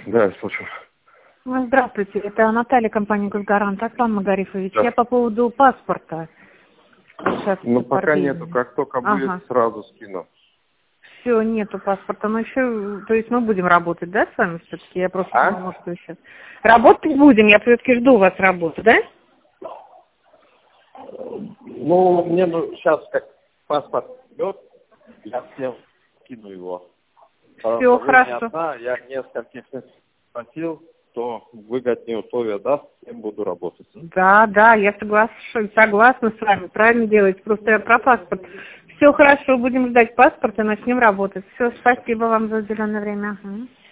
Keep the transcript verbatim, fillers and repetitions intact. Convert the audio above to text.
Да, я слушаю. Ну, здравствуйте, это Наталья, компания «Госгарант». Аслан Магарифович, Да. я по поводу паспорта. Сейчас Ну, пока пробили. нету, как только будет, Ага. сразу скину. Все, нету паспорта, но еще, то есть мы будем работать, да, с вами все-таки? Я просто А? думала, что сейчас. Работать будем, я все-таки жду у вас работы, да? Ну, мне ну, сейчас как паспорт идет, я всем скину его. Все, Вы не хорошо. одна, я нескольких спросил, кто выгоднее условия даст, с кем буду работать. Да, да, я согласна, согласна с вами, правильно делаете, просто я про паспорт. Все хорошо, будем ждать паспорта, начнем работать. Все, спасибо вам за уделенное время. Ага.